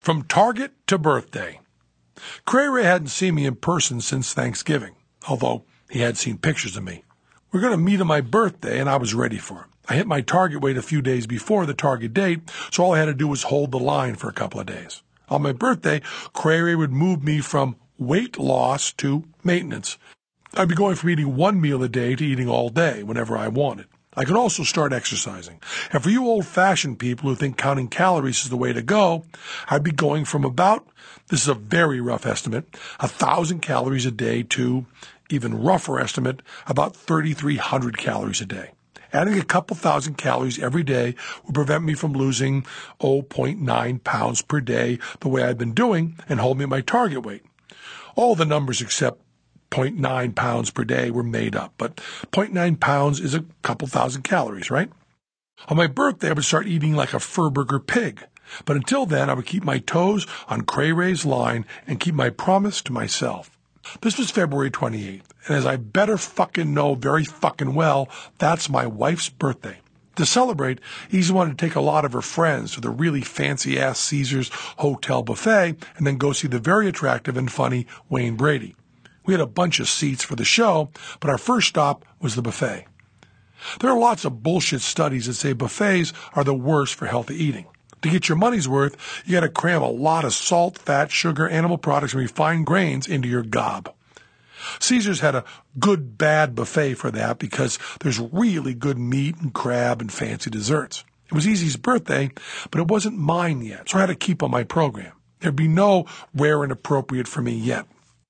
From Target to birthday. Cray Ray hadn't seen me in person since Thanksgiving, although he had seen pictures of me. We were going to meet on my birthday, and I was ready for him. I hit my target weight a few days before the target date, so all I had to do was hold the line for a couple of days. On my birthday, Cray Ray would move me from weight loss to maintenance. I'd be going from eating one meal a day to eating all day, whenever I wanted. I could also start exercising. And for you old-fashioned people who think counting calories is the way to go, I'd be going from about, this is a very rough estimate, 1,000 calories a day to, even rougher estimate, about 3,300 calories a day. Adding a couple thousand calories every day would prevent me from losing 0.9 pounds per day the way I'd been doing and hold me at my target weight. All the numbers except 0.9 pounds per day were made up, but 0.9 pounds is a couple thousand calories, right? On my birthday, I would start eating like a Furburger pig, but until then, I would keep my toes on Cray Ray's line and keep my promise to myself. This was February 28th, and as I better fucking know very fucking well, that's my wife's birthday. To celebrate, Easy wanted to take a lot of her friends to the really fancy-ass Caesars Hotel buffet and then go see the very attractive and funny Wayne Brady. We had a bunch of seats for the show, but our first stop was the buffet. There are lots of bullshit studies that say buffets are the worst for healthy eating. To get your money's worth, you got to cram a lot of salt, fat, sugar, animal products, and refined grains into your gob. Caesars had a good-bad buffet for that because there's really good meat and crab and fancy desserts. It was Easy's birthday, but it wasn't mine yet, so I had to keep on my program. There'd be no rare and appropriate for me yet.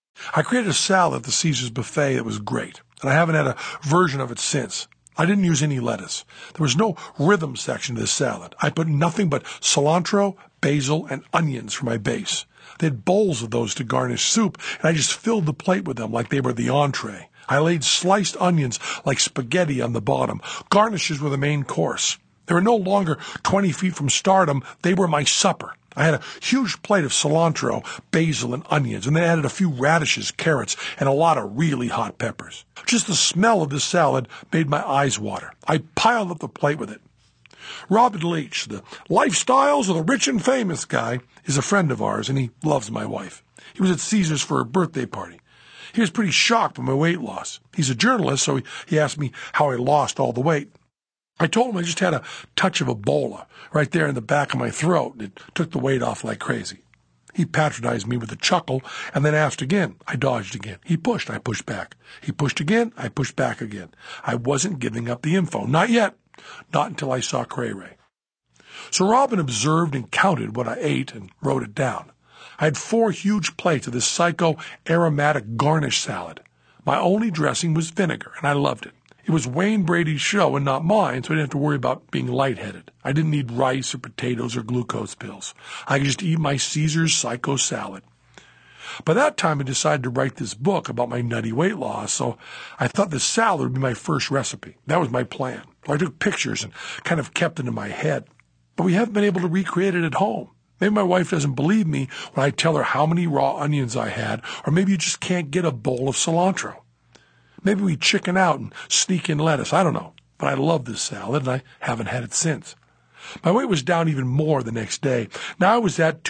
I created a salad at the Caesars buffet that was great, and I haven't had a version of it since. I didn't use any lettuce. There was no rhythm section to this salad. I put nothing but cilantro, basil, and onions for my base. They had bowls of those to garnish soup, and I just filled the plate with them like they were the entree. I laid sliced onions like spaghetti on the bottom. Garnishes were the main course. They were no longer 20 feet from stardom. They were my supper. I had a huge plate of cilantro, basil, and onions, and then added a few radishes, carrots, and a lot of really hot peppers. Just the smell of this salad made my eyes water. I piled up the plate with it. Robin Leach, the lifestyles of the rich and famous guy, is a friend of ours, and he loves my wife. He was at Caesars for her birthday party. He was pretty shocked by my weight loss. He's a journalist, so he asked me how I lost all the weight. I told him I just had a touch of Ebola right there in the back of my throat. It took the weight off like crazy. He patronized me with a chuckle and then asked again. I dodged again. He pushed. I pushed back. He pushed again. I pushed back again. I wasn't giving up the info. Not yet. Not until I saw Cray Ray. So Robin observed and counted what I ate and wrote it down. I had 4 huge plates of this psycho-aromatic garnish salad. My only dressing was vinegar, and I loved it. It was Wayne Brady's show and not mine, so I didn't have to worry about being lightheaded. I didn't need rice or potatoes or glucose pills. I could just eat my Caesar's Psycho salad. By that time, I decided to write this book about my nutty weight loss, so I thought the salad would be my first recipe. That was my plan. So I took pictures and kind of kept it in my head. But we haven't been able to recreate it at home. Maybe my wife doesn't believe me when I tell her how many raw onions I had, or maybe you just can't get a bowl of cilantro. Maybe we chicken out and sneak in lettuce. I don't know. But I love this salad, and I haven't had it since. My weight was down even more the next day. Now I was at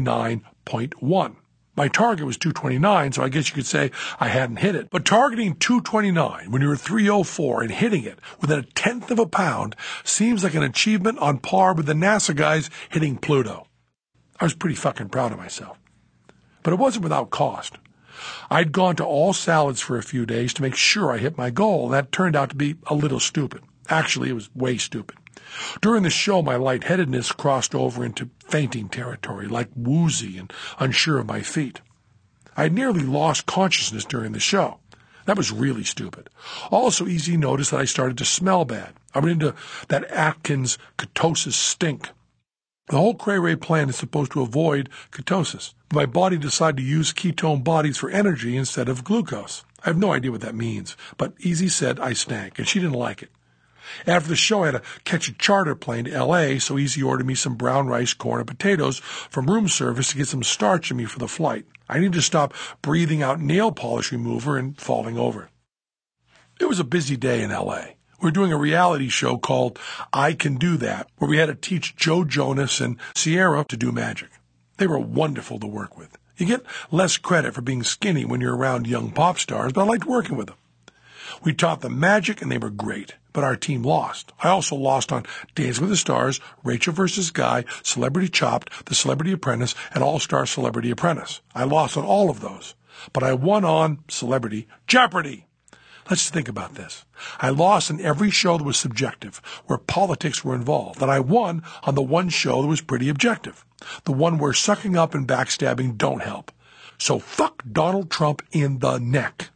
229.1. My target was 229, so I guess you could say I hadn't hit it. But targeting 229 when you're 304 and hitting it within 1/10 of a pound seems like an achievement on par with the NASA guys hitting Pluto. I was pretty fucking proud of myself. But it wasn't without cost. I'd gone to all salads for a few days to make sure I hit my goal, and that turned out to be a little stupid. Actually, it was way stupid. During the show, my lightheadedness crossed over into fainting territory, like woozy and unsure of my feet. I had nearly lost consciousness during the show. That was really stupid. Also, Easy noticed that I started to smell bad. I went into that Atkins ketosis stink. The whole Cray Ray plan is supposed to avoid ketosis. My body decided to use ketone bodies for energy instead of glucose. I have no idea what that means, but Easy said I stank, and she didn't like it. After the show, I had to catch a charter plane to L.A., so Easy ordered me some brown rice, corn, and potatoes from room service to get some starch in me for the flight. I needed to stop breathing out nail polish remover and falling over. It was a busy day in L.A. We were doing a reality show called I Can Do That, where we had to teach Joe Jonas and Sierra to do magic. They were wonderful to work with. You get less credit for being skinny when you're around young pop stars, but I liked working with them. We taught them magic, and they were great, but our team lost. I also lost on Dancing with the Stars, Rachel vs. Guy, Celebrity Chopped, The Celebrity Apprentice, and All-Star Celebrity Apprentice. I lost on all of those, but I won on Celebrity Jeopardy! Let's think about this. I lost in every show that was subjective, where politics were involved, and I won on the one show that was pretty objective, the one where sucking up and backstabbing don't help. So fuck Donald Trump in the neck.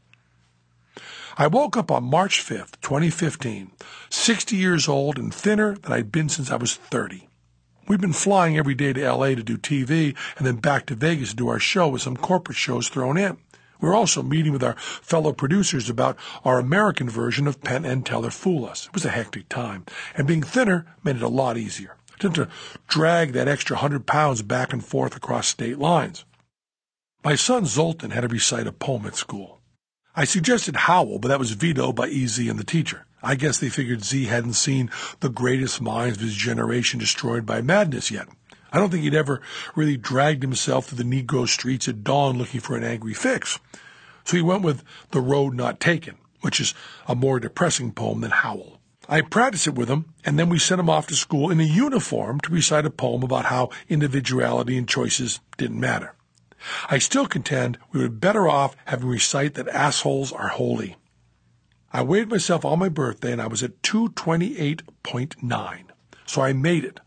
I woke up on March 5th, 2015, 60 years old and thinner than I'd been since I was 30. We'd been flying every day to L.A. to do TV and then back to Vegas to do our show with some corporate shows thrown in. We were also meeting with our fellow producers about our American version of Penn and Teller Fool Us. It was a hectic time, and being thinner made it a lot easier. I didn't have to drag that extra 100 pounds back and forth across state lines. My son Zoltan had to recite a poem at school. I suggested Howl, but that was vetoed by EZ and the teacher. I guess they figured Z hadn't seen the greatest minds of his generation destroyed by madness yet. I don't think he'd ever really dragged himself through the Negro streets at dawn looking for an angry fix. So he went with The Road Not Taken, which is a more depressing poem than Howl. I practiced it with him, and then we sent him off to school in a uniform to recite a poem about how individuality and choices didn't matter. I still contend we were better off having recite that assholes are holy. I weighed myself on my birthday, and I was at 228.9. So I made it.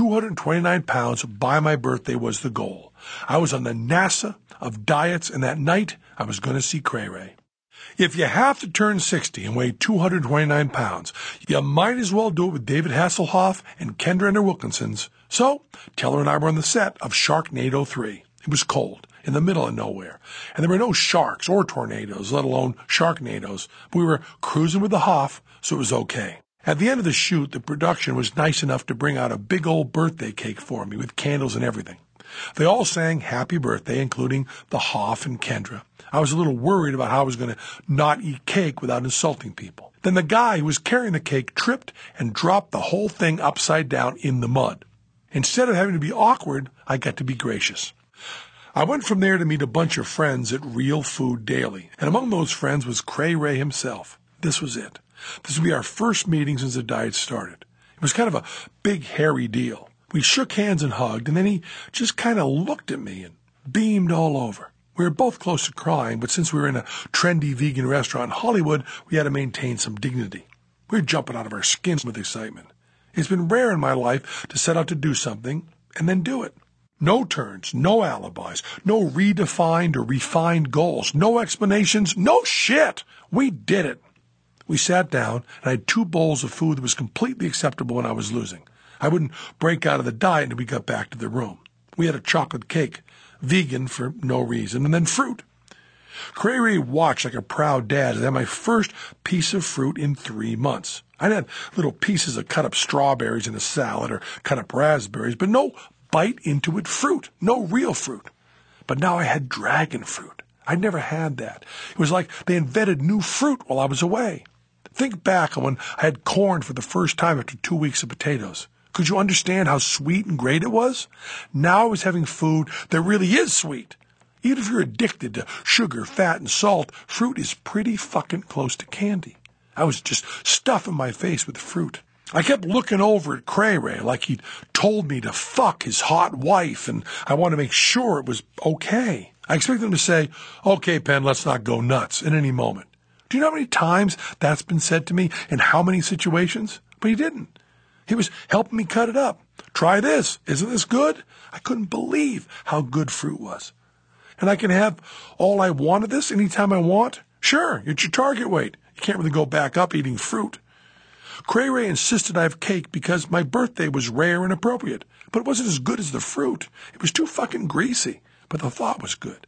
229 pounds by my birthday was the goal. I was on the NASA of diets, and that night I was going to see Cray Ray. If you have to turn 60 and weigh 229 pounds, you might as well do it with David Hasselhoff and Kendra and her Wilkinsons. So Teller and I were on the set of Sharknado 3. It was cold, in the middle of nowhere, and there were no sharks or tornadoes, let alone sharknadoes. But we were cruising with the Hoff, so it was okay. At the end of the shoot, the production was nice enough to bring out a big old birthday cake for me with candles and everything. They all sang happy birthday, including the Hoff and Kendra. I was a little worried about how I was going to not eat cake without insulting people. Then the guy who was carrying the cake tripped and dropped the whole thing upside down in the mud. Instead of having to be awkward, I got to be gracious. I went from there to meet a bunch of friends at Real Food Daily, and among those friends was Cray Ray himself. This was it. This would be our first meeting since the diet started. It was kind of a big, hairy deal. We shook hands and hugged, and then he just kind of looked at me and beamed all over. We were both close to crying, but since we were in a trendy vegan restaurant in Hollywood, we had to maintain some dignity. We were jumping out of our skins with excitement. It's been rare in my life to set out to do something and then do it. No turns, no alibis, no redefined or refined goals, no explanations, no shit. We did it. We sat down, and I had 2 bowls of food that was completely acceptable when I was losing. I wouldn't break out of the diet until we got back to the room. We had a chocolate cake, vegan for no reason, and then fruit. Cray Ray watched like a proud dad as I had my first piece of fruit in 3 months. I'd had little pieces of cut up strawberries in a salad or cut up raspberries, but no bite into it fruit, no real fruit. But now I had dragon fruit. I'd never had that. It was like they invented new fruit while I was away. Think back on when I had corn for the first time after 2 weeks of potatoes. Could you understand how sweet and great it was? Now I was having food that really is sweet. Even if you're addicted to sugar, fat, and salt, fruit is pretty fucking close to candy. I was just stuffing my face with fruit. I kept looking over at Cray Ray like he'd told me to fuck his hot wife, and I wanted to make sure it was okay. I expected him to say, "Okay, Penn, let's not go nuts," at any moment. Do you know how many times that's been said to me, in how many situations? But he didn't. He was helping me cut it up. Try this. Isn't this good? I couldn't believe how good fruit was. And I can have all I want of this anytime I want? Sure, it's your target weight. You can't really go back up eating fruit. Cray Ray insisted I have cake because my birthday was rare and appropriate, but it wasn't as good as the fruit. It was too fucking greasy, but the thought was good.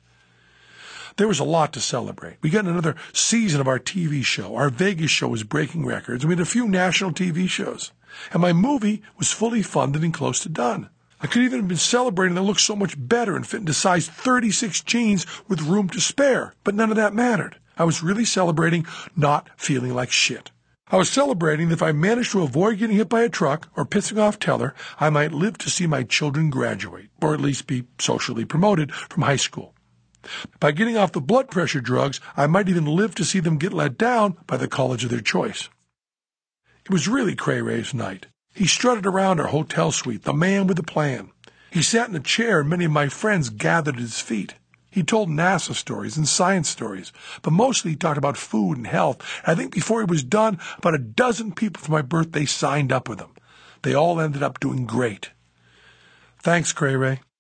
There was a lot to celebrate. We got another season of our TV show. Our Vegas show was breaking records, and we had a few national TV shows. And my movie was fully funded and close to done. I could even have been celebrating that looked so much better and fit into size 36 jeans with room to spare, but none of that mattered. I was really celebrating not feeling like shit. I was celebrating that if I managed to avoid getting hit by a truck or pissing off Teller, I might live to see my children graduate, or at least be socially promoted from high school. By getting off the blood pressure drugs, I might even live to see them get let down by the college of their choice. It was really Cray Ray's night. He strutted around our hotel suite, the man with a plan. He sat in a chair and many of my friends gathered at his feet. He told NASA stories and science stories, but mostly he talked about food and health. I think before he was done, about a dozen people for my birthday signed up with him. They all ended up doing great. Thanks, Cray Ray.